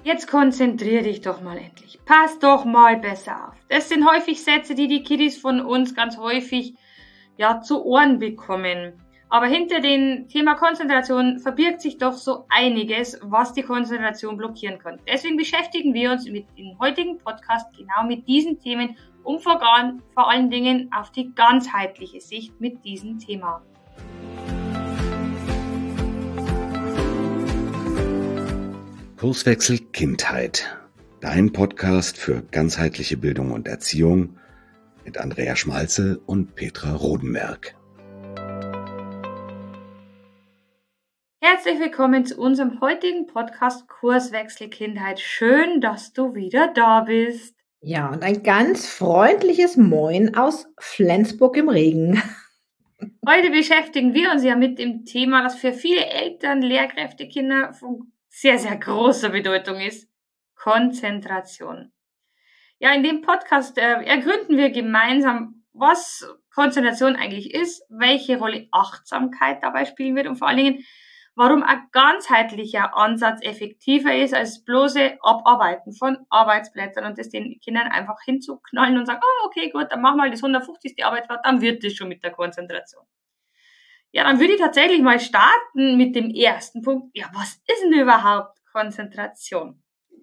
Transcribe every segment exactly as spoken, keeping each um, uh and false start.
Jetzt konzentrier dich doch mal endlich. Pass doch mal besser auf. Das sind häufig Sätze, die die Kiddies von uns ganz häufig ja, zu Ohren bekommen. Aber hinter dem Thema Konzentration verbirgt sich doch so einiges, was die Konzentration blockieren kann. Deswegen beschäftigen wir uns mit dem heutigen Podcast genau mit diesen Themen, um vor, vor allen Dingen auf die ganzheitliche Sicht mit diesem Thema. Kurswechsel Kindheit. Dein Podcast für ganzheitliche Bildung und Erziehung mit Andrea Schmalzel und Petra Rodenberg. Herzlich willkommen zu unserem heutigen Podcast Kurswechsel Kindheit. Schön, dass du wieder da bist. Ja, und ein ganz freundliches Moin aus Flensburg im Regen. Heute beschäftigen wir uns ja mit dem Thema, das für viele Eltern, Lehrkräfte, Kinder von sehr, sehr großer Bedeutung ist: Konzentration. Ja, in dem Podcast äh, ergründen wir gemeinsam, was Konzentration eigentlich ist, welche Rolle Achtsamkeit dabei spielen wird und vor allen Dingen, warum ein ganzheitlicher Ansatz effektiver ist als bloße Abarbeiten von Arbeitsblättern und das den Kindern einfach hinzuknallen und sagen, oh, okay, gut, dann mach mal das hundertfünfzigste Arbeitsblatt, dann wird das schon mit der Konzentration. Ja, dann würde ich tatsächlich mal starten mit dem ersten Punkt. Ja, was ist denn überhaupt Konzentration?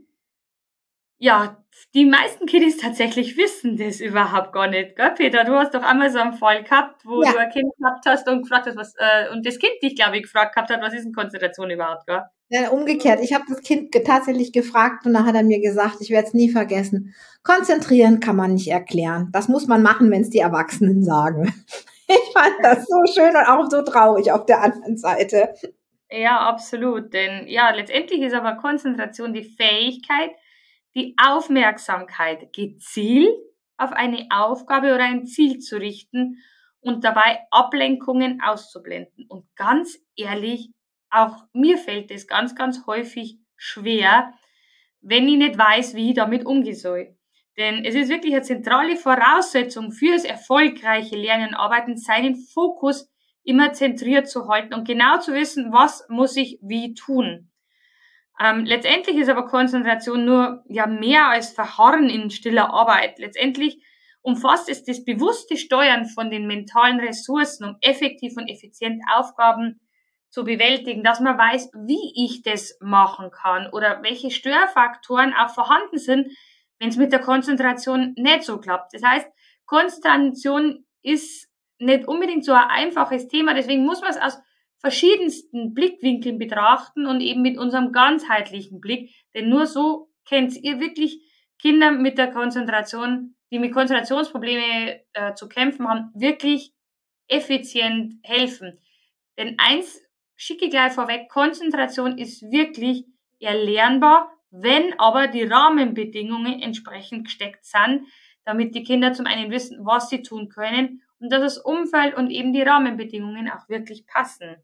Ja, die meisten Kiddies tatsächlich wissen das überhaupt gar nicht, gell, Peter? Du hast doch einmal so einen Fall gehabt, wo ja. du ein Kind gehabt hast und gefragt hast, was, äh, und das Kind dich, glaube ich, gefragt gehabt hat, was ist denn Konzentration überhaupt, gell? Ja, umgekehrt. Ich habe das Kind tatsächlich gefragt und dann hat er mir gesagt, ich werde es nie vergessen, konzentrieren kann man nicht erklären. Das muss man machen, wenn es die Erwachsenen sagen. Ich fand das so schön und auch so traurig auf der anderen Seite. Ja, absolut. Denn ja, letztendlich ist aber Konzentration die Fähigkeit, die Aufmerksamkeit gezielt auf eine Aufgabe oder ein Ziel zu richten und dabei Ablenkungen auszublenden. Und ganz ehrlich, auch mir fällt es ganz, ganz häufig schwer, wenn ich nicht weiß, wie ich damit umgehen soll. Denn es ist wirklich eine zentrale Voraussetzung fürs erfolgreiche Lernen und Arbeiten, seinen Fokus immer zentriert zu halten und genau zu wissen, was muss ich wie tun. Ähm, letztendlich ist aber Konzentration nur ja mehr als Verharren in stiller Arbeit. Letztendlich umfasst es das bewusste Steuern von den mentalen Ressourcen, um effektiv und effizient Aufgaben zu bewältigen, dass man weiß, wie ich das machen kann oder welche Störfaktoren auch vorhanden sind, wenn es mit der Konzentration nicht so klappt. Das heißt, Konzentration ist nicht unbedingt so ein einfaches Thema, deswegen muss man es aus verschiedensten Blickwinkeln betrachten und eben mit unserem ganzheitlichen Blick, denn nur so könnt ihr wirklich Kinder mit der Konzentration, die mit Konzentrationsprobleme äh, zu kämpfen haben, wirklich effizient helfen. Denn eins schicke ich gleich vorweg, Konzentration ist wirklich erlernbar, wenn aber die Rahmenbedingungen entsprechend gesteckt sind, damit die Kinder zum einen wissen, was sie tun können und dass das Umfeld und eben die Rahmenbedingungen auch wirklich passen.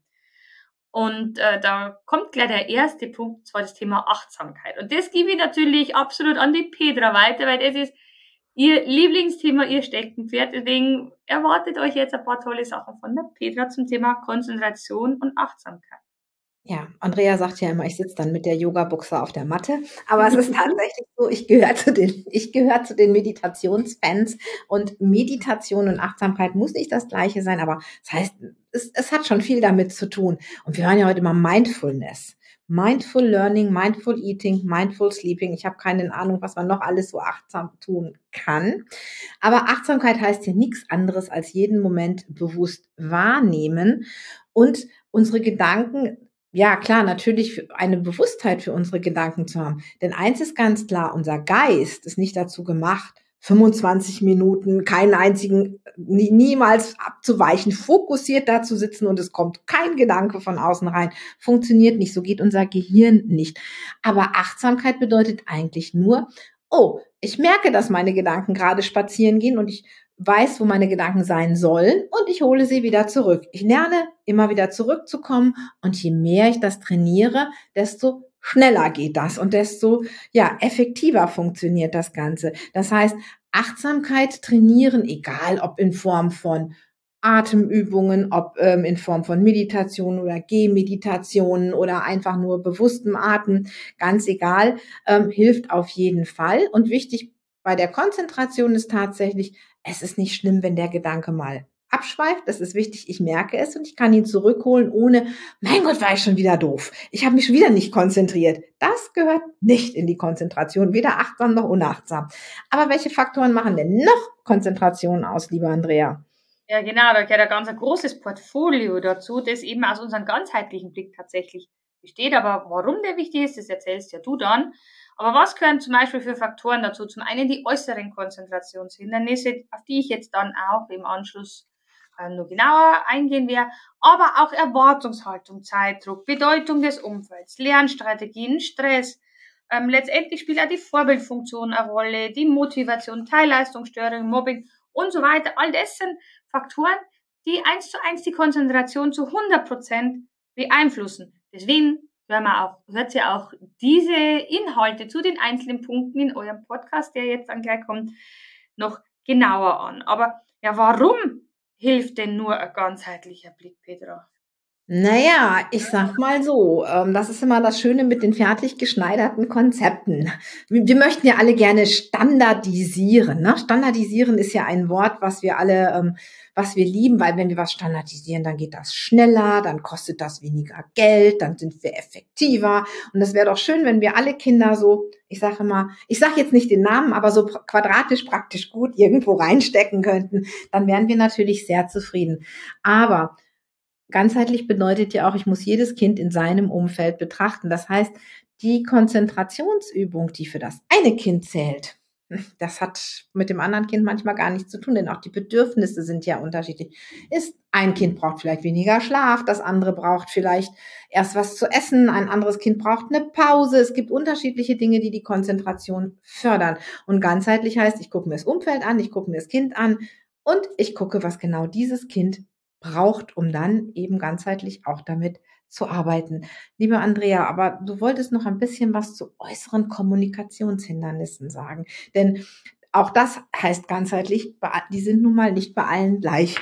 Und äh, da kommt gleich der erste Punkt, und zwar das Thema Achtsamkeit. Und das gebe ich natürlich absolut an die Petra weiter, weil das ist ihr Lieblingsthema, ihr Steckenpferd. Deswegen erwartet euch jetzt ein paar tolle Sachen von der Petra zum Thema Konzentration und Achtsamkeit. Ja, Andrea sagt ja immer, ich sitze dann mit der Yoga-Buchse auf der Matte, aber es ist tatsächlich so, ich gehöre zu den, ich gehöre zu den Meditationsfans und Meditation und Achtsamkeit muss nicht das Gleiche sein, aber das heißt, es, es hat schon viel damit zu tun. Und wir hören ja heute immer Mindfulness. Mindful Learning, Mindful Eating, Mindful Sleeping. Ich habe keine Ahnung, was man noch alles so achtsam tun kann. Aber Achtsamkeit heißt ja nichts anderes als jeden Moment bewusst wahrnehmen und unsere Gedanken, ja klar, natürlich eine Bewusstheit für unsere Gedanken zu haben. Denn eins ist ganz klar, unser Geist ist nicht dazu gemacht, fünfundzwanzig Minuten, keinen einzigen, nie, niemals abzuweichen, fokussiert da zu sitzen und es kommt kein Gedanke von außen rein. Funktioniert nicht, so geht unser Gehirn nicht. Aber Achtsamkeit bedeutet eigentlich nur, oh, ich merke, dass meine Gedanken gerade spazieren gehen und ich weiß, wo meine Gedanken sein sollen und ich hole sie wieder zurück. Ich lerne, immer wieder zurückzukommen und je mehr ich das trainiere, desto schneller geht das und desto ja effektiver funktioniert das Ganze. Das heißt, Achtsamkeit trainieren, egal ob in Form von Atemübungen, ob ähm, in Form von Meditation oder Gehmeditationen oder einfach nur bewusstem Atmen, ganz egal, ähm, hilft auf jeden Fall. Und wichtig bei der Konzentration ist tatsächlich, es ist nicht schlimm, wenn der Gedanke mal abschweift. Das ist wichtig, ich merke es und ich kann ihn zurückholen, ohne, mein Gott, war ich schon wieder doof. Ich habe mich schon wieder nicht konzentriert. Das gehört nicht in die Konzentration, weder achtsam noch unachtsam. Aber welche Faktoren machen denn noch Konzentration aus, liebe Andrea? Ja, genau, da gehört ein ganz ein großes Portfolio dazu, das eben aus unserem ganzheitlichen Blick tatsächlich besteht. Aber warum der wichtig ist, das erzählst ja du dann. Aber was gehören zum Beispiel für Faktoren dazu? Zum einen die äußeren Konzentrationshindernisse, auf die ich jetzt dann auch im Anschluss äh, nur genauer eingehen werde, aber auch Erwartungshaltung, Zeitdruck, Bedeutung des Umfelds, Lernstrategien, Stress. Ähm, letztendlich spielt auch die Vorbildfunktion eine Rolle, die Motivation, Teilleistungsstörung, Mobbing und so weiter. All das sind Faktoren, die eins zu eins die Konzentration zu hundert Prozent beeinflussen. Deswegen hören wir auch, hört ihr auch diese Inhalte zu den einzelnen Punkten in eurem Podcast, der jetzt dann gleich kommt, noch genauer an. Aber ja, warum hilft denn nur ein ganzheitlicher Blick, Petra? Naja, ich sag mal so, ähm, das ist immer das Schöne mit den fertig geschneiderten Konzepten. Wir, wir möchten ja alle gerne standardisieren. Ne? Standardisieren ist ja ein Wort, was wir alle, ähm, was wir lieben, weil wenn wir was standardisieren, dann geht das schneller, dann kostet das weniger Geld, dann sind wir effektiver. Und das wäre doch schön, wenn wir alle Kinder so, ich sage mal, ich sage jetzt nicht den Namen, aber so quadratisch praktisch gut irgendwo reinstecken könnten. Dann wären wir natürlich sehr zufrieden. Aber ganzheitlich bedeutet ja auch, ich muss jedes Kind in seinem Umfeld betrachten. Das heißt, die Konzentrationsübung, die für das eine Kind zählt, das hat mit dem anderen Kind manchmal gar nichts zu tun, denn auch die Bedürfnisse sind ja unterschiedlich. Ist ein Kind braucht vielleicht weniger Schlaf, das andere braucht vielleicht erst was zu essen, ein anderes Kind braucht eine Pause. Es gibt unterschiedliche Dinge, die die Konzentration fördern. Und ganzheitlich heißt, ich gucke mir das Umfeld an, ich gucke mir das Kind an und ich gucke, was genau dieses Kind braucht, um dann eben ganzheitlich auch damit zu arbeiten. Liebe Andrea, aber du wolltest noch ein bisschen was zu äußeren Kommunikationshindernissen sagen, denn auch das heißt ganzheitlich, die sind nun mal nicht bei allen gleich.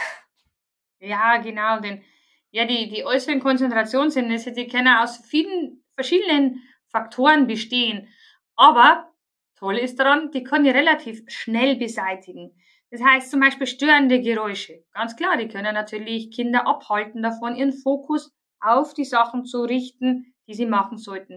Ja, genau, denn ja, die, die äußeren Konzentrationshindernisse, die können aus vielen verschiedenen Faktoren bestehen. Aber toll ist daran, die können ich relativ schnell beseitigen. Das heißt zum Beispiel störende Geräusche. Ganz klar, die können natürlich Kinder abhalten davon, ihren Fokus auf die Sachen zu richten, die sie machen sollten.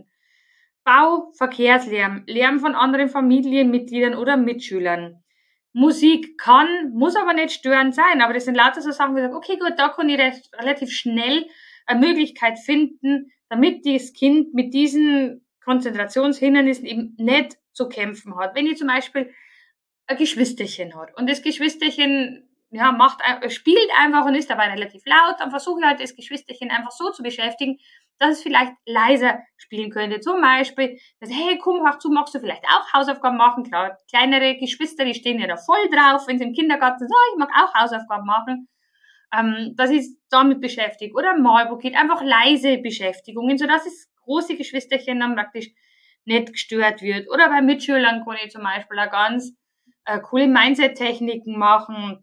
Bau, Verkehrslärm, Lärm von anderen Familienmitgliedern oder Mitschülern. Musik kann, muss aber nicht störend sein, aber das sind lauter so Sachen, wo ich sage, okay, gut, da kann ich recht, relativ schnell eine Möglichkeit finden, damit das Kind mit diesen Konzentrationshindernissen eben nicht zu kämpfen hat. Wenn ich zum Beispiel ein Geschwisterchen hat und das Geschwisterchen ja, macht, spielt einfach und ist dabei relativ laut, dann versuche ich halt das Geschwisterchen einfach so zu beschäftigen, dass es vielleicht leiser spielen könnte. Zum Beispiel, dass, hey, komm, hör zu, magst du vielleicht auch Hausaufgaben machen? Klar, kleinere Geschwister, die stehen ja da voll drauf, wenn sie im Kindergarten sagen, oh, ich mag auch Hausaufgaben machen. Ähm, dass ich damit beschäftigt. Oder Malbuch geht einfach leise Beschäftigungen, sodass das große Geschwisterchen dann praktisch nicht gestört wird. Oder bei Mitschülern kann ich zum Beispiel auch ganz äh, coole Mindset-Techniken machen,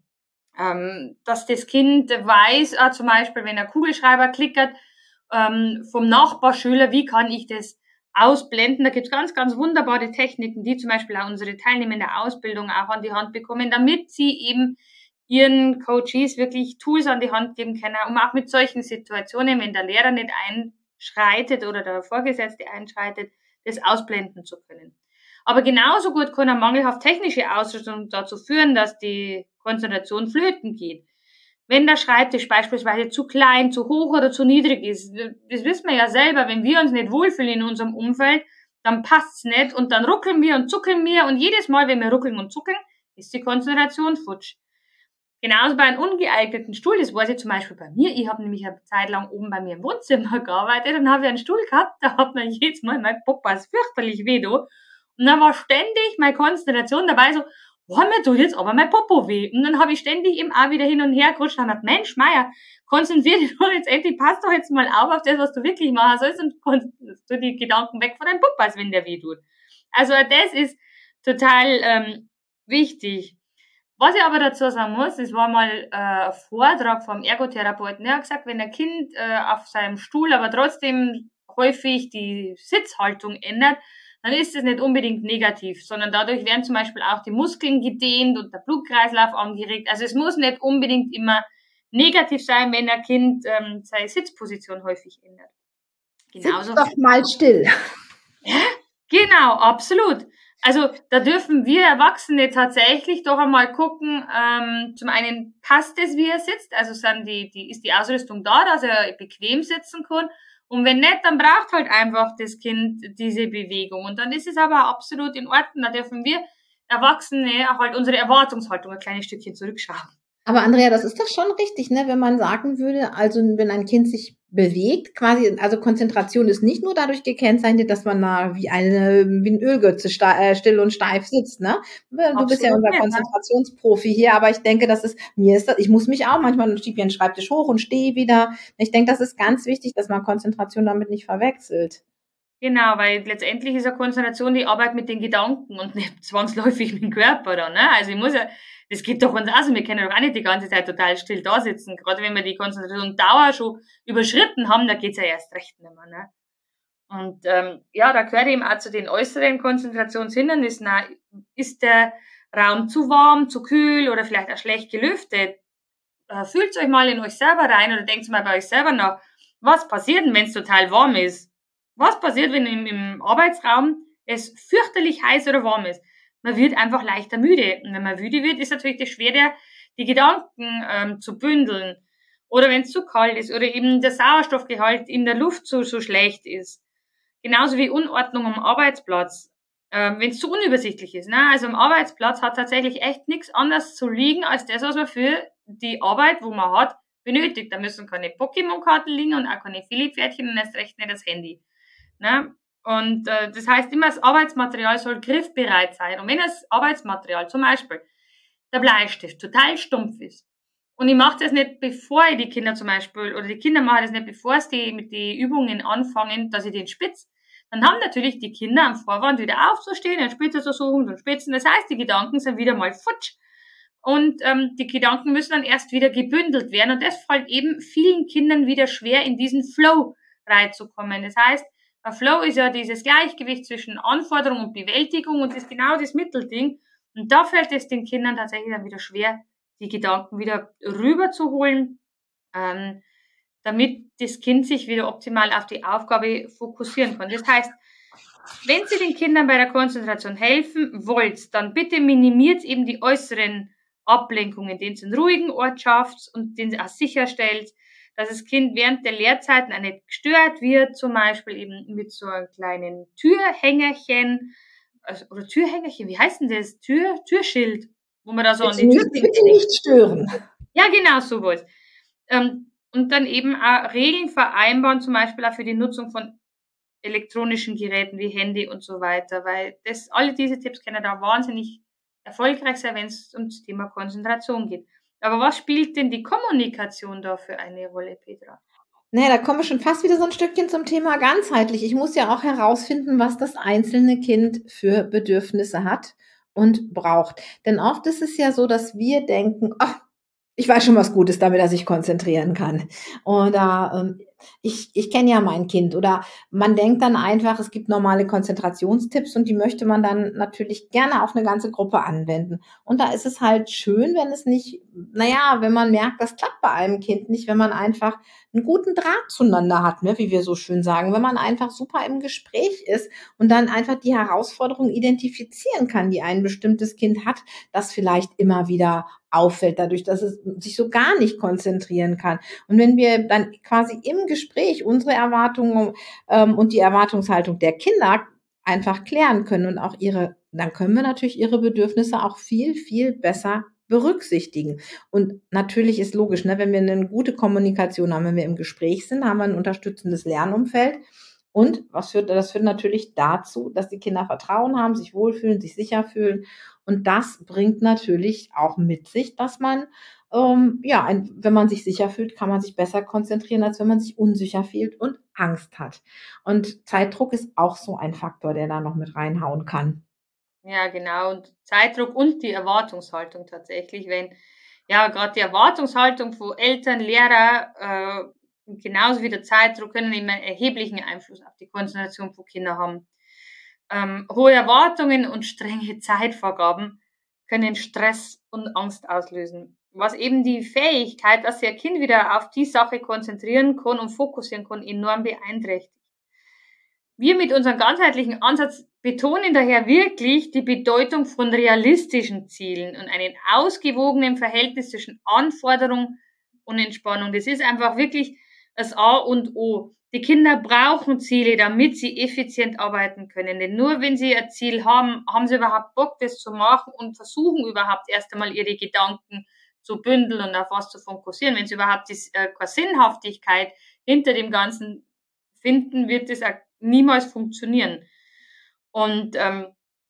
ähm, dass das Kind weiß, äh, zum Beispiel, wenn ein Kugelschreiber klickert, ähm, vom Nachbarschüler, wie kann ich das ausblenden? Da gibt's ganz, ganz wunderbare Techniken, die zum Beispiel auch unsere Teilnehmer in der Ausbildung auch an die Hand bekommen, damit sie eben ihren Coaches wirklich Tools an die Hand geben können, um auch mit solchen Situationen, wenn der Lehrer nicht einschreitet oder der Vorgesetzte einschreitet, das ausblenden zu können. Aber genauso gut kann eine mangelhaft technische Ausrüstung dazu führen, dass die Konzentration flöten geht. Wenn der Schreibtisch beispielsweise zu klein, zu hoch oder zu niedrig ist, das wissen wir ja selber, wenn wir uns nicht wohlfühlen in unserem Umfeld, dann passt's nicht und dann ruckeln wir und zuckeln wir und jedes Mal, wenn wir ruckeln und zuckeln, ist die Konzentration futsch. Genauso bei einem ungeeigneten Stuhl, das weiß ich zum Beispiel bei mir, ich habe nämlich eine Zeit lang oben bei mir im Wohnzimmer gearbeitet und habe ich einen Stuhl gehabt, da hat man jedes Mal mein Popas fürchterlich weh da. Und dann war ständig meine Konzentration dabei so, oh, mir tut jetzt aber mein Popo weh. Und dann habe ich ständig eben auch wieder hin und her gerutscht und habe gedacht, Mensch, Meier, konzentrier dich doch jetzt endlich, pass doch jetzt mal auf auf das, was du wirklich machen sollst und du die Gedanken weg von deinem Popas, wenn der weh tut. Also das ist total ähm, wichtig. Was ich aber dazu sagen muss, es war mal äh, ein Vortrag vom Ergotherapeuten, der hat gesagt, wenn ein Kind äh, auf seinem Stuhl aber trotzdem häufig die Sitzhaltung ändert, dann ist das nicht unbedingt negativ, sondern dadurch werden zum Beispiel auch die Muskeln gedehnt und der Blutkreislauf angeregt. Also es muss nicht unbedingt immer negativ sein, wenn ein Kind ähm, seine Sitzposition häufig ändert. Genauso. Sitz doch mal still. Ja, genau, absolut. Also da dürfen wir Erwachsene tatsächlich doch einmal gucken, ähm, zum einen passt es, wie er sitzt, also sind die, die, ist die Ausrüstung da, dass er bequem sitzen kann. Und wenn nicht, dann braucht halt einfach das Kind diese Bewegung. Und dann ist es aber absolut in Ordnung. Da dürfen wir Erwachsene halt unsere Erwartungshaltung ein kleines Stückchen zurückschauen. Aber Andrea, das ist doch schon richtig, ne, wenn man sagen würde, also wenn ein Kind sich bewegt, quasi, also Konzentration ist nicht nur dadurch gekennzeichnet, dass man da wie eine wie ein Ölgötze still und steif sitzt, ne? Du Absolut, bist ja unser ja, Konzentrationsprofi hier, aber ich denke, das ist mir ist das, ich muss mich auch manchmal schiebe den Schreibtisch hoch und stehe wieder. Ich denke, das ist ganz wichtig, dass man Konzentration damit nicht verwechselt. Genau, weil letztendlich ist ja Konzentration die Arbeit mit den Gedanken und nicht zwangsläufig mit dem Körper dann, ne? Also ich muss ja, das geht doch uns aus, wir können doch auch nicht die ganze Zeit total still da sitzen. Gerade wenn wir die Konzentrationdauer schon überschritten haben, da geht's ja erst recht nicht mehr, ne? Und ähm, ja, da gehört eben auch zu den äußeren Konzentrationshindernissen, ist der Raum zu warm, zu kühl oder vielleicht auch schlecht gelüftet. Äh, fühlt euch mal in euch selber rein oder denkt mal bei euch selber nach, was passiert denn, wenn es total warm ist? Was passiert, wenn im, im Arbeitsraum es fürchterlich heiß oder warm ist? Man wird einfach leichter müde. Und wenn man müde wird, ist natürlich das schwer, die Gedanken ähm, zu bündeln. Oder wenn es zu kalt ist oder eben der Sauerstoffgehalt in der Luft so, so schlecht ist. Genauso wie Unordnung am Arbeitsplatz. Ähm, wenn es zu unübersichtlich ist. Ne? Also am Arbeitsplatz hat tatsächlich echt nichts anderes zu liegen, als das, was man für die Arbeit, wo man hat, benötigt. Da müssen keine Pokémon-Karten liegen und auch keine Philipp-Pferdchen und erst recht nicht das Handy. Ne? Und äh, das heißt immer, das Arbeitsmaterial soll griffbereit sein. Und wenn das Arbeitsmaterial, zum Beispiel der Bleistift, total stumpf ist, und ich mache das nicht, bevor ich die Kinder zum Beispiel, oder die Kinder machen das nicht, bevor sie mit den Übungen anfangen, dass ich den spitz, dann haben natürlich die Kinder am Vorwand wieder aufzustehen, einen Spitzer zu suchen und spitzen. Das heißt, die Gedanken sind wieder mal futsch. Und ähm, die Gedanken müssen dann erst wieder gebündelt werden. Und das fällt eben vielen Kindern wieder schwer, in diesen Flow reinzukommen. Das heißt, ein Flow ist ja dieses Gleichgewicht zwischen Anforderung und Bewältigung und ist genau das Mittelding. Und da fällt es den Kindern tatsächlich dann wieder schwer, die Gedanken wieder rüberzuholen, ähm, damit das Kind sich wieder optimal auf die Aufgabe fokussieren kann. Das heißt, wenn Sie den Kindern bei der Konzentration helfen wollt, dann bitte minimiert eben die äußeren Ablenkungen, den Sie einen ruhigen Ort schafft und den Sie auch sicherstellt, dass das Kind während der Lehrzeiten auch nicht gestört wird, zum Beispiel eben mit so einem kleinen Türhängerchen, also, oder Türhängerchen, wie heißt denn das? Tür, Türschild, wo man da so bitte an die Tür nicht, bitte nicht stören. Ja, genau, sowas. Ähm, und dann eben auch Regeln vereinbaren, zum Beispiel auch für die Nutzung von elektronischen Geräten wie Handy und so weiter, weil das, alle diese Tipps können da wahnsinnig erfolgreich sein, wenn es ums Thema Konzentration geht. Aber was spielt denn die Kommunikation da für eine Rolle, Petra? Naja, da kommen wir schon fast wieder so ein Stückchen zum Thema ganzheitlich. Ich muss ja auch herausfinden, was das einzelne Kind für Bedürfnisse hat und braucht. Denn oft ist es ja so, dass wir denken, ach, ich weiß schon was Gutes, damit er sich konzentrieren kann. Oder ähm, ich, ich kenne ja mein Kind. Oder man denkt dann einfach, es gibt normale Konzentrationstipps und die möchte man dann natürlich gerne auf eine ganze Gruppe anwenden. Und da ist es halt schön, wenn es nicht, naja, wenn man merkt, das klappt bei einem Kind nicht, wenn man einfach einen guten Draht zueinander hat, ne, wie wir so schön sagen, wenn man einfach super im Gespräch ist und dann einfach die Herausforderungen identifizieren kann, die ein bestimmtes Kind hat, das vielleicht immer wieder auffällt, dadurch, dass es sich so gar nicht konzentrieren kann. Und wenn wir dann quasi im Gespräch unsere Erwartungen ähm, und die Erwartungshaltung der Kinder einfach klären können und auch ihre, dann können wir natürlich ihre Bedürfnisse auch viel, viel besser berücksichtigen. Und natürlich ist logisch, ne, wenn wir eine gute Kommunikation haben, wenn wir im Gespräch sind, haben wir ein unterstützendes Lernumfeld. Und was führt, das führt natürlich dazu, dass die Kinder Vertrauen haben, sich wohlfühlen, sich sicher fühlen. Und das bringt natürlich auch mit sich, dass man, ähm, ja, ein, wenn man sich sicher fühlt, kann man sich besser konzentrieren, als wenn man sich unsicher fühlt und Angst hat. Und Zeitdruck ist auch so ein Faktor, der da noch mit reinhauen kann. Ja, genau. Und Zeitdruck und die Erwartungshaltung tatsächlich, wenn ja gerade die Erwartungshaltung von Eltern, Lehrer, äh, genauso wie der Zeitdruck können eben einen erheblichen Einfluss auf die Konzentration von Kindern haben. Ähm, hohe Erwartungen und strenge Zeitvorgaben können Stress und Angst auslösen, was eben die Fähigkeit, dass sich ein Kind wieder auf die Sache konzentrieren kann und fokussieren kann, enorm beeinträchtigt. Wir mit unserem ganzheitlichen Ansatz betonen daher wirklich die Bedeutung von realistischen Zielen und einem ausgewogenen Verhältnis zwischen Anforderung und Entspannung. Das ist einfach wirklich das A und O. Die Kinder brauchen Ziele, damit sie effizient arbeiten können. Denn nur wenn sie ein Ziel haben, haben sie überhaupt Bock, das zu machen und versuchen überhaupt erst einmal ihre Gedanken zu bündeln und auf was zu fokussieren. Wenn sie überhaupt die, äh, keine Sinnhaftigkeit hinter dem Ganzen finden, wird es auch niemals funktionieren. Und ähm,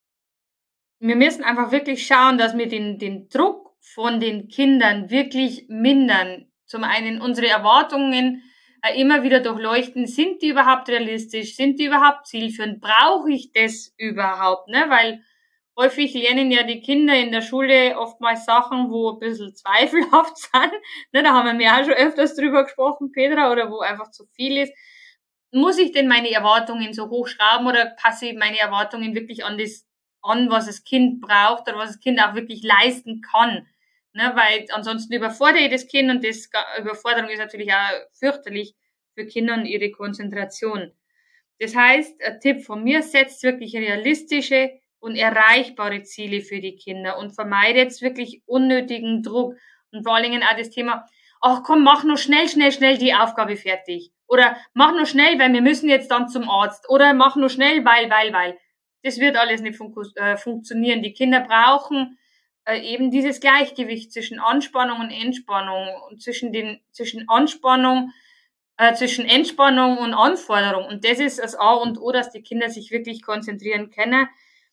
wir müssen einfach wirklich schauen, dass wir den, den Druck von den Kindern wirklich mindern. Zum einen unsere Erwartungen äh, immer wieder durchleuchten. Sind die überhaupt realistisch? Sind die überhaupt zielführend? Brauche ich das überhaupt? Ne? Weil häufig lernen ja die Kinder in der Schule oftmals Sachen, wo ein bisschen zweifelhaft sind. Ne? Da haben wir auch schon öfters drüber gesprochen, Petra, oder wo einfach zu viel ist. Muss ich denn meine Erwartungen so hochschrauben oder passe ich meine Erwartungen wirklich an das an, was das Kind braucht oder was das Kind auch wirklich leisten kann? Ne, weil ansonsten überfordere ich das Kind und das Überforderung ist natürlich auch fürchterlich für Kinder und ihre Konzentration. Das heißt, ein Tipp von mir, setzt wirklich realistische und erreichbare Ziele für die Kinder und vermeidet wirklich unnötigen Druck und vor allen Dingen auch das Thema, ach komm, mach nur schnell, schnell, schnell die Aufgabe fertig. Oder mach nur schnell, weil wir müssen jetzt dann zum Arzt. Oder mach nur schnell, weil, weil, weil. Das wird alles nicht fun- äh, funktionieren. Die Kinder brauchen äh, eben dieses Gleichgewicht zwischen Anspannung und Entspannung und zwischen den, zwischen Anspannung, äh, zwischen Entspannung und Anforderung. Und das ist das A und O, dass die Kinder sich wirklich konzentrieren können.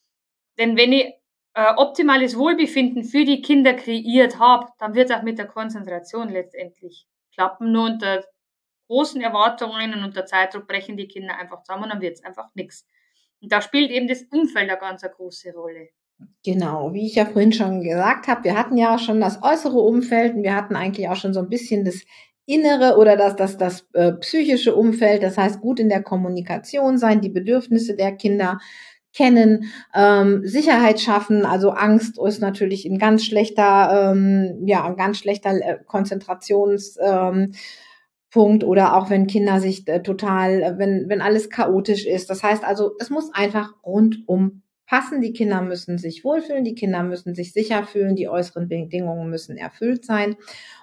Denn wenn ich äh, optimales Wohlbefinden für die Kinder kreiert habe, dann wird es auch mit der Konzentration letztendlich klappen. Nur unter großen Erwartungen und unter Zeitdruck brechen die Kinder einfach zusammen und dann wird es einfach nichts. Und da spielt eben das Umfeld eine ganz eine große Rolle. Genau, wie ich ja vorhin schon gesagt habe, wir hatten ja schon das äußere Umfeld und wir hatten eigentlich auch schon so ein bisschen das innere oder das, das, das äh, psychische Umfeld. Das heißt, gut in der Kommunikation sein, die Bedürfnisse der Kinder kennen, ähm, Sicherheit schaffen. Also Angst ist natürlich ein ganz schlechter, ähm, ja, ein ganz schlechter äh, Konzentrations ähm, Punkt oder auch wenn Kinder sich äh, total, äh, wenn, wenn alles chaotisch ist. Das heißt also, es muss einfach rundum passen. Die Kinder müssen sich wohlfühlen, die Kinder müssen sich sicher fühlen, die äußeren Bedingungen müssen erfüllt sein.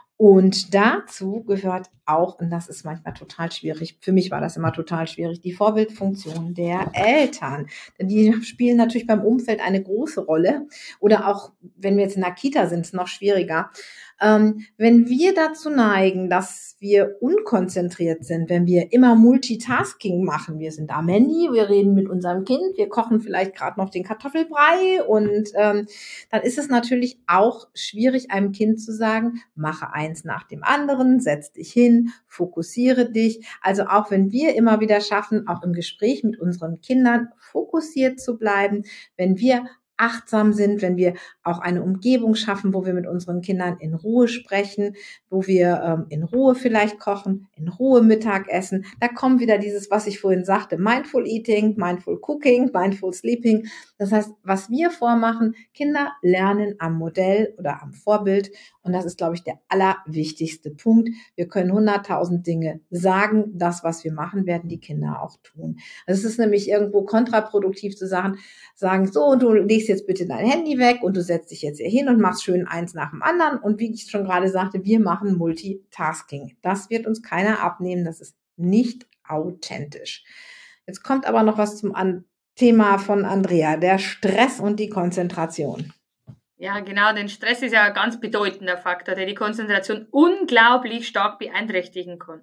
Und dazu gehört auch, und das ist manchmal total schwierig, für mich war das immer total schwierig, die Vorbildfunktion der Eltern. Denn die spielen natürlich beim Umfeld eine große Rolle. Oder auch, wenn wir jetzt in der Kita sind, ist es noch schwieriger. Ähm, wenn wir dazu neigen, dass wir unkonzentriert sind, wenn wir immer Multitasking machen, wir sind am Handy, wir reden mit unserem Kind, wir kochen vielleicht gerade noch den Kartoffelbrei und ähm, dann ist es natürlich auch schwierig, einem Kind zu sagen, mache eins nach dem anderen, setz dich hin, fokussiere dich. Also auch wenn wir immer wieder schaffen, auch im Gespräch mit unseren Kindern fokussiert zu bleiben, wenn wir achtsam sind, wenn wir auch eine Umgebung schaffen, wo wir mit unseren Kindern in Ruhe sprechen, wo wir ähm, in Ruhe vielleicht kochen, in Ruhe Mittag essen. Da kommt wieder dieses, was ich vorhin sagte, Mindful Eating, Mindful Cooking, Mindful Sleeping. Das heißt, was wir vormachen, Kinder lernen am Modell oder am Vorbild. Und das ist, glaube ich, der allerwichtigste Punkt. Wir können hunderttausend Dinge sagen. Das, was wir machen, werden die Kinder auch tun. Also es ist nämlich irgendwo kontraproduktiv zu sagen, sagen, so, du legst jetzt bitte dein Handy weg und du setzt dich jetzt hier hin und machst schön eins nach dem anderen. Und wie ich schon gerade sagte, wir machen Multitasking. Das wird uns keiner abnehmen. Das ist nicht authentisch. Jetzt kommt aber noch was zum An- Thema von Andrea, der Stress und die Konzentration. Ja, genau, denn Stress ist ja ein ganz bedeutender Faktor, der die Konzentration unglaublich stark beeinträchtigen kann.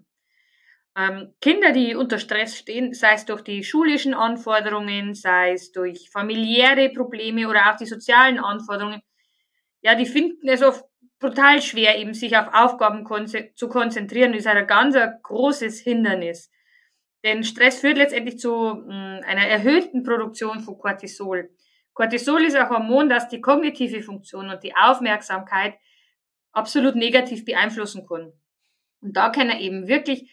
Ähm, Kinder, die unter Stress stehen, sei es durch die schulischen Anforderungen, sei es durch familiäre Probleme oder auch die sozialen Anforderungen, ja, die finden es oft brutal schwer, eben sich auf Aufgaben konze- zu konzentrieren. Das ist ein ganz ein großes Hindernis. Denn Stress führt letztendlich zu mh, einer erhöhten Produktion von Cortisol. Cortisol ist ein Hormon, das die kognitive Funktion und die Aufmerksamkeit absolut negativ beeinflussen kann. Und da kann er eben wirklich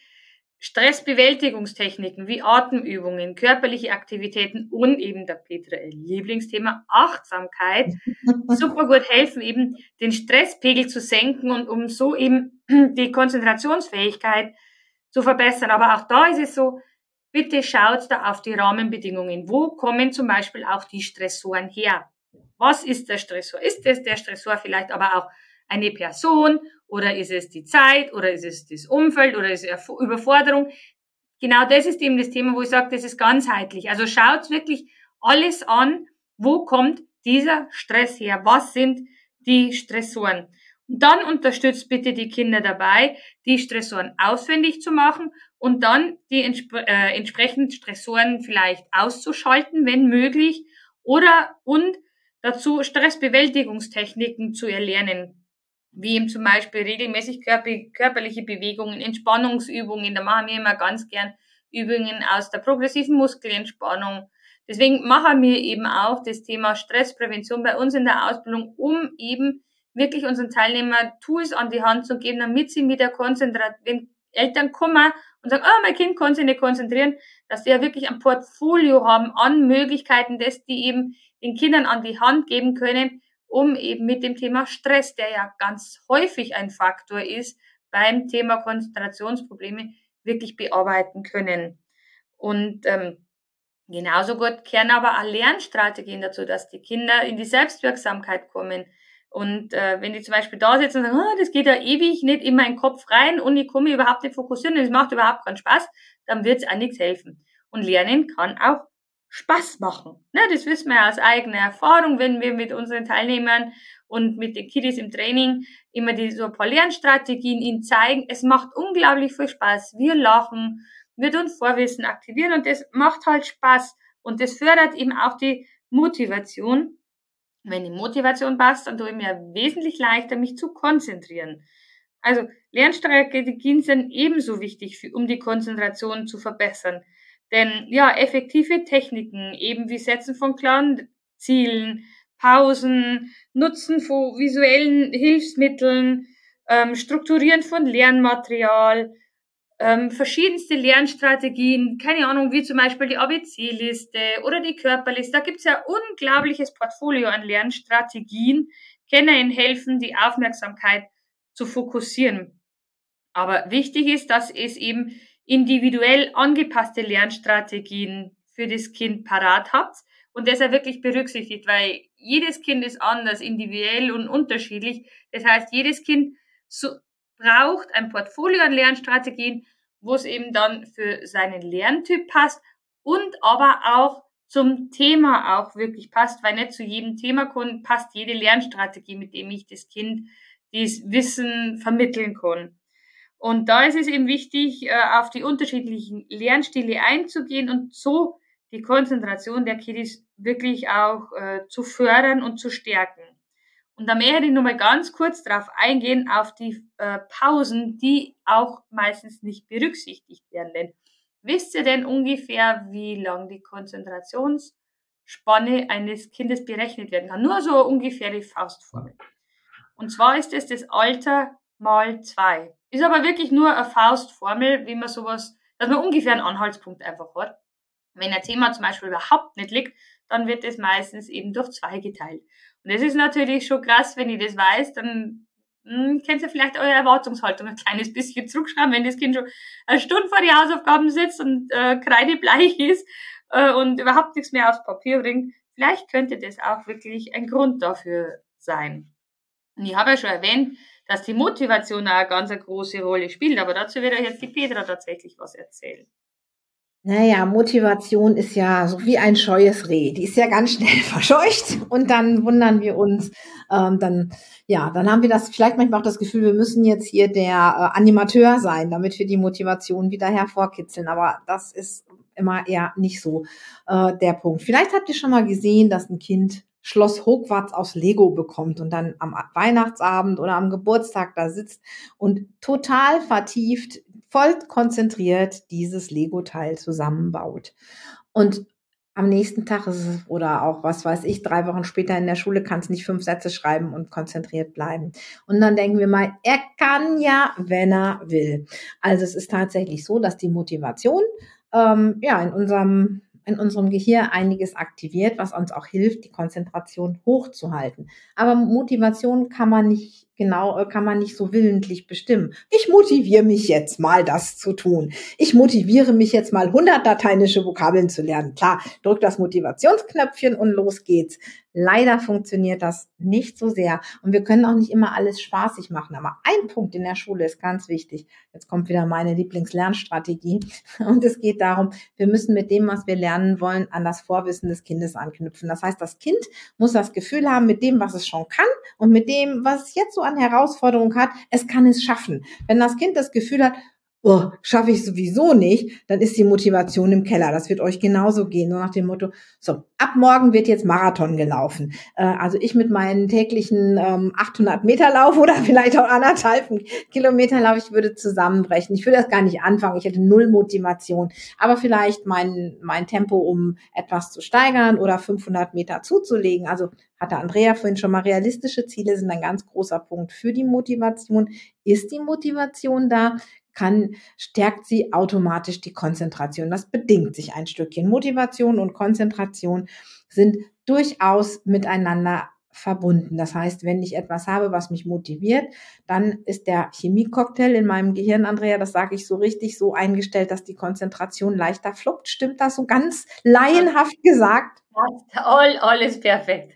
Stressbewältigungstechniken wie Atemübungen, körperliche Aktivitäten und eben der Petra ihr Lieblingsthema Achtsamkeit super gut helfen, eben den Stresspegel zu senken und um so eben die Konzentrationsfähigkeit zu verbessern. Aber auch da ist es so, bitte schaut da auf die Rahmenbedingungen. Wo kommen zum Beispiel auch die Stressoren her? Was ist der Stressor? Ist es der Stressor vielleicht aber auch eine Person oder ist es die Zeit oder ist es das Umfeld oder ist es Überforderung? Genau das ist eben das Thema, wo ich sage, das ist ganzheitlich. Also schaut wirklich alles an, wo kommt dieser Stress her? Was sind die Stressoren? Und dann unterstützt bitte die Kinder dabei, die Stressoren ausfindig zu machen und dann die entspre- äh, entsprechenden Stressoren vielleicht auszuschalten, wenn möglich, oder und dazu Stressbewältigungstechniken zu erlernen, wie eben zum Beispiel regelmäßig körper- körperliche Bewegungen, Entspannungsübungen. Da machen wir immer ganz gern Übungen aus der progressiven Muskelentspannung. Deswegen machen wir eben auch das Thema Stressprävention bei uns in der Ausbildung, um eben wirklich unseren Teilnehmern Tools an die Hand zu geben, damit sie mit der Konzentration, wenn Eltern kommen und sagen, oh, mein Kind kann sich nicht konzentrieren, dass wir wirklich ein Portfolio haben an Möglichkeiten, das die eben den Kindern an die Hand geben können, um eben mit dem Thema Stress, der ja ganz häufig ein Faktor ist, beim Thema Konzentrationsprobleme wirklich bearbeiten können. Und ähm, genauso gut kehren aber auch Lernstrategien dazu, dass die Kinder in die Selbstwirksamkeit kommen. Und äh, wenn die zum Beispiel da sitzen und sagen, oh, das geht ja ewig nicht in meinen Kopf rein und ich kann mich überhaupt nicht fokussieren und es macht überhaupt keinen Spaß, dann wird es auch nichts helfen. Und Lernen kann auch Spaß machen. Ne, das wissen wir aus eigener Erfahrung, wenn wir mit unseren Teilnehmern und mit den Kiddies im Training immer die, so ein paar Lernstrategien ihnen zeigen. Es macht unglaublich viel Spaß. Wir lachen, wir tun Vorwissen aktivieren und das macht halt Spaß. Und das fördert eben auch die Motivation. Wenn die Motivation passt, dann tue ich mir wesentlich leichter, mich zu konzentrieren. Also Lernstrategien sind ebenso wichtig, für, um die Konzentration zu verbessern. Denn ja, effektive Techniken, eben wie Setzen von klaren Zielen, Pausen, Nutzen von visuellen Hilfsmitteln, ähm, Strukturieren von Lernmaterial, ähm, verschiedenste Lernstrategien, keine Ahnung, wie zum Beispiel die A B C-Liste oder die Körperliste. Da gibt's ja unglaubliches Portfolio an Lernstrategien, können Ihnen helfen, die Aufmerksamkeit zu fokussieren. Aber wichtig ist, dass es eben individuell angepasste Lernstrategien für das Kind parat habt und das er wirklich berücksichtigt, weil jedes Kind ist anders, individuell und unterschiedlich. Das heißt, jedes Kind so braucht ein Portfolio an Lernstrategien, wo es eben dann für seinen Lerntyp passt und aber auch zum Thema auch wirklich passt, weil nicht zu jedem Thema passt jede Lernstrategie, mit dem ich das Kind dieses Wissen vermitteln kann. Und da ist es eben wichtig, auf die unterschiedlichen Lernstile einzugehen und so die Konzentration der Kiddies wirklich auch äh, zu fördern und zu stärken. Und da möchte ich nur mal ganz kurz drauf eingehen, auf die äh, Pausen, die auch meistens nicht berücksichtigt werden. Denn wisst ihr denn ungefähr, wie lang die Konzentrationsspanne eines Kindes berechnet werden kann? Nur so ungefähr die Faustformel. Und zwar ist es das Alter mal zwei. Ist aber wirklich nur eine Faustformel, wie man sowas, dass man ungefähr einen Anhaltspunkt einfach hat. Wenn ein Thema zum Beispiel überhaupt nicht liegt, dann wird es meistens eben durch zwei geteilt. Und das ist natürlich schon krass, wenn ich das weiß, dann hm, könnt ihr vielleicht eure Erwartungshaltung ein kleines bisschen zurückschreiben, wenn das Kind schon eine Stunde vor die Hausaufgaben sitzt und äh, kreidebleich ist äh, und überhaupt nichts mehr aufs Papier bringt. Vielleicht könnte das auch wirklich ein Grund dafür sein. Und ich habe ja schon erwähnt, dass die Motivation auch eine ganz eine große Rolle spielt, aber dazu wird euch jetzt die Petra tatsächlich was erzählen. Naja, Motivation ist ja so wie ein scheues Reh. Die ist ja ganz schnell verscheucht und dann wundern wir uns. Ähm, dann, ja, dann haben wir das vielleicht manchmal auch das Gefühl, wir müssen jetzt hier der äh, Animateur sein, damit wir die Motivation wieder hervorkitzeln. Aber das ist immer eher nicht so äh, der Punkt. Vielleicht habt ihr schon mal gesehen, dass ein Kind Schloss Hogwarts aus Lego bekommt und dann am Weihnachtsabend oder am Geburtstag da sitzt und total vertieft, voll konzentriert dieses Lego-Teil zusammenbaut. Und am nächsten Tag ist es oder auch, was weiß ich, drei Wochen später in der Schule kannst nicht fünf Sätze schreiben und konzentriert bleiben. Und dann denken wir mal, er kann ja, wenn er will. Also es ist tatsächlich so, dass die Motivation ähm, ja in unserem in unserem Gehirn einiges aktiviert, was uns auch hilft, die Konzentration hochzuhalten. Aber Motivation kann man nicht genau, äh, kann man nicht so willentlich bestimmen. Ich motiviere mich jetzt mal, das zu tun. Ich motiviere mich jetzt mal, hundert lateinische Vokabeln zu lernen. Klar, drück das Motivationsknöpfchen und los geht's. Leider funktioniert das nicht so sehr. Und wir können auch nicht immer alles spaßig machen. Aber ein Punkt in der Schule ist ganz wichtig. Jetzt kommt wieder meine Lieblingslernstrategie. Und es geht darum, wir müssen mit dem, was wir lernen wollen, an das Vorwissen des Kindes anknüpfen. Das heißt, das Kind muss das Gefühl haben, mit dem, was es schon kann und mit dem, was es jetzt so an Herausforderungen hat, es kann es schaffen. Wenn das Kind das Gefühl hat, oh, schaffe ich sowieso nicht, dann ist die Motivation im Keller. Das wird euch genauso gehen, so nach dem Motto, so, ab morgen wird jetzt Marathon gelaufen. Äh, also ich mit meinen täglichen ähm, achthundert Meter Lauf oder vielleicht auch anderthalb Kilometer Lauf, ich würde zusammenbrechen. Ich würde das gar nicht anfangen, ich hätte null Motivation. Aber vielleicht mein, mein Tempo, um etwas zu steigern oder fünfhundert Meter zuzulegen. Also hatte Andrea vorhin schon mal, realistische Ziele sind ein ganz großer Punkt für die Motivation. Ist die Motivation da? Kann, stärkt sie automatisch die Konzentration. Das bedingt sich ein Stückchen. Motivation und Konzentration sind durchaus miteinander verbunden. Das heißt, wenn ich etwas habe, was mich motiviert, dann ist der Chemiecocktail in meinem Gehirn, Andrea, das sage ich so richtig, so eingestellt, dass die Konzentration leichter fluppt. Stimmt das so ganz laienhaft gesagt? All, alles perfekt.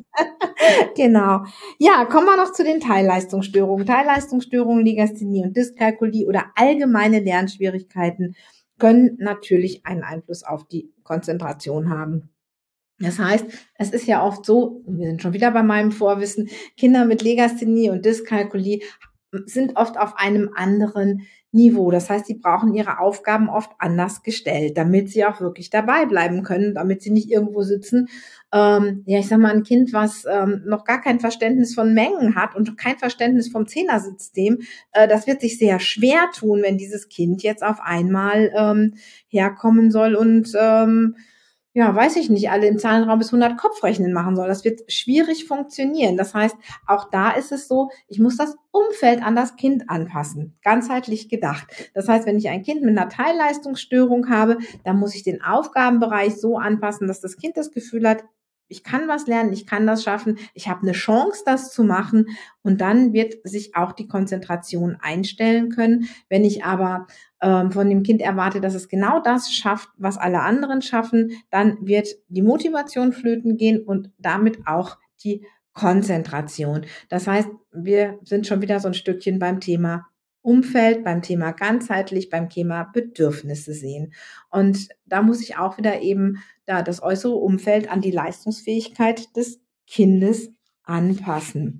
Genau. Ja, kommen wir noch zu den Teilleistungsstörungen. Teilleistungsstörungen, Legasthenie und Dyskalkulie oder allgemeine Lernschwierigkeiten können natürlich einen Einfluss auf die Konzentration haben. Das heißt, es ist ja oft so, wir sind schon wieder bei meinem Vorwissen, Kinder mit Legasthenie und Dyskalkulie sind oft auf einem anderen Niveau. Das heißt, sie brauchen ihre Aufgaben oft anders gestellt, damit sie auch wirklich dabei bleiben können, damit sie nicht irgendwo sitzen. Ähm, ja, ich sag mal, ein Kind, was ähm, noch gar kein Verständnis von Mengen hat und kein Verständnis vom Zehnersystem, äh, das wird sich sehr schwer tun, wenn dieses Kind jetzt auf einmal ähm, herkommen soll und ähm, ja, weiß ich nicht, alle im Zahlenraum bis hundert Kopfrechnen machen soll. Das wird schwierig funktionieren. Das heißt, auch da ist es so, ich muss das Umfeld an das Kind anpassen. Ganzheitlich gedacht. Das heißt, wenn ich ein Kind mit einer Teilleistungsstörung habe, dann muss ich den Aufgabenbereich so anpassen, dass das Kind das Gefühl hat, ich kann was lernen, ich kann das schaffen, ich habe eine Chance, das zu machen. Und dann wird sich auch die Konzentration einstellen können. Wenn ich aber ähm, von dem Kind erwarte, dass es genau das schafft, was alle anderen schaffen, dann wird die Motivation flöten gehen und damit auch die Konzentration. Das heißt, wir sind schon wieder so ein Stückchen beim Thema Umfeld, beim Thema ganzheitlich, beim Thema Bedürfnisse sehen. Und da muss ich auch wieder eben da das äußere Umfeld an die Leistungsfähigkeit des Kindes anpassen.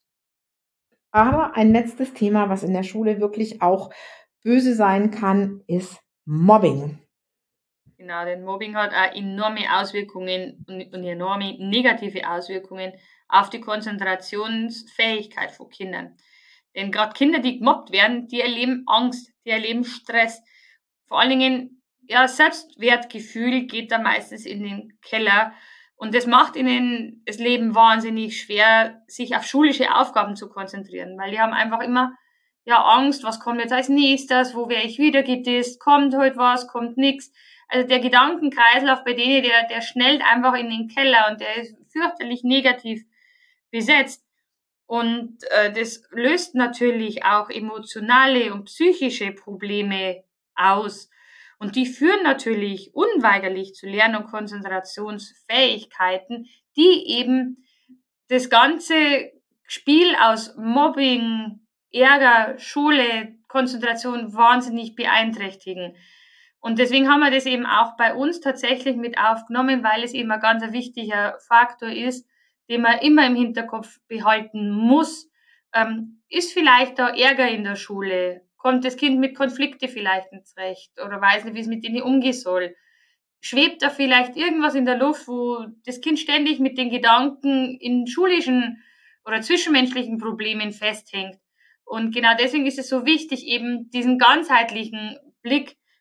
Aber ein letztes Thema, was in der Schule wirklich auch böse sein kann, ist Mobbing. Genau, denn Mobbing hat auch enorme Auswirkungen und, und enorme negative Auswirkungen auf die Konzentrationsfähigkeit von Kindern. Denn gerade Kinder, die gemobbt werden, die erleben Angst, die erleben Stress. Vor allen Dingen, ja, Selbstwertgefühl geht da meistens in den Keller. Und das macht ihnen das Leben wahnsinnig schwer, sich auf schulische Aufgaben zu konzentrieren. Weil die haben einfach immer, ja, Angst, was kommt jetzt als nächstes, wo werde ich wieder gedisst, kommt heute was, kommt nichts. Also der Gedankenkreislauf bei denen, der, der schnellt einfach in den Keller und der ist fürchterlich negativ besetzt. Und äh, das löst natürlich auch emotionale und psychische Probleme aus. Und die führen natürlich unweigerlich zu Lern- und Konzentrationsfähigkeiten, die eben das ganze Spiel aus Mobbing, Ärger, Schule, Konzentration wahnsinnig beeinträchtigen. Und deswegen haben wir das eben auch bei uns tatsächlich mit aufgenommen, weil es eben ein ganz wichtiger Faktor ist, den man immer im Hinterkopf behalten muss. Ähm, ist vielleicht da Ärger in der Schule? Kommt das Kind mit Konflikte vielleicht nicht zurecht? Oder weiß nicht, wie es mit denen umgehen soll? Schwebt da vielleicht irgendwas in der Luft, wo das Kind ständig mit den Gedanken in schulischen oder zwischenmenschlichen Problemen festhängt? Und genau deswegen ist es so wichtig, eben diesen ganzheitlichen Blick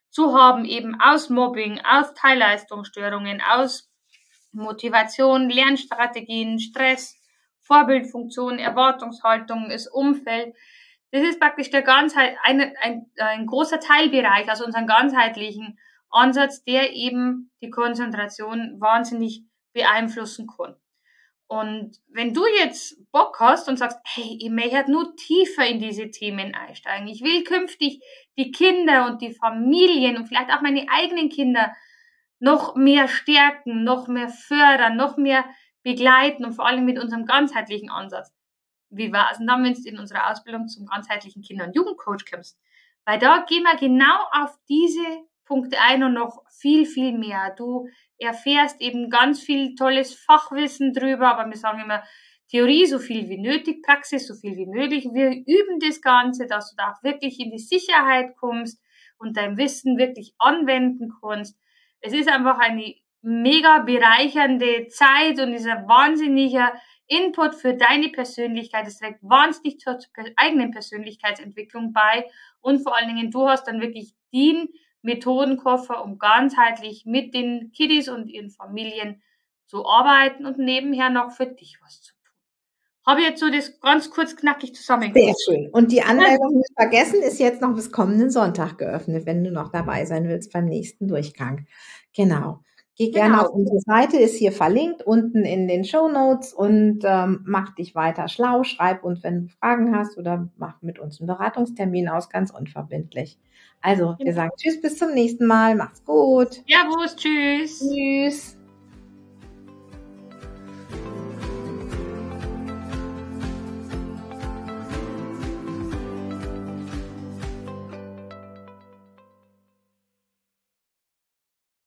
zu haben, eben aus Mobbing, aus Teilleistungsstörungen, aus Motivation, Lernstrategien, Stress, Vorbildfunktion, Erwartungshaltung, das Umfeld. Das ist praktisch der Ganzheit, ein, ein, ein großer Teilbereich aus unserem ganzheitlichen Ansatz, der eben die Konzentration wahnsinnig beeinflussen kann. Und wenn du jetzt Bock hast und sagst, hey, ich möchte nur tiefer in diese Themen einsteigen, ich will künftig die Kinder und die Familien und vielleicht auch meine eigenen Kinder noch mehr stärken, noch mehr fördern, noch mehr begleiten und vor allem mit unserem ganzheitlichen Ansatz. Wie war es denn dann, wenn du in unserer Ausbildung zum ganzheitlichen Kinder- und Jugendcoach kommst? Weil da gehen wir genau auf diese Punkte ein und noch viel, viel mehr. Du erfährst eben ganz viel tolles Fachwissen drüber, aber wir sagen immer, Theorie so viel wie nötig, Praxis so viel wie möglich. Wir üben das Ganze, dass du da auch wirklich in die Sicherheit kommst und dein Wissen wirklich anwenden kannst. Es ist einfach eine mega bereichernde Zeit und dieser wahnsinniger Input für deine Persönlichkeit. Es trägt wahnsinnig zur eigenen Persönlichkeitsentwicklung bei und vor allen Dingen, du hast dann wirklich den Methodenkoffer, um ganzheitlich mit den Kiddies und ihren Familien zu arbeiten und nebenher noch für dich was zu tun. Habe ich jetzt so das ganz kurz knackig zusammengefasst. Sehr schön. Und die Anmeldung, nicht vergessen, ist jetzt noch bis kommenden Sonntag geöffnet, wenn du noch dabei sein willst beim nächsten Durchgang. Genau. Geh gerne Genau. auf unsere Seite, ist hier verlinkt, unten in den Shownotes und ähm, mach dich weiter schlau. Schreib uns, wenn du Fragen hast oder mach mit uns einen Beratungstermin aus, ganz unverbindlich. Also, wir sagen Tschüss, bis zum nächsten Mal. Macht's gut. Servus, tschüss. Tschüss.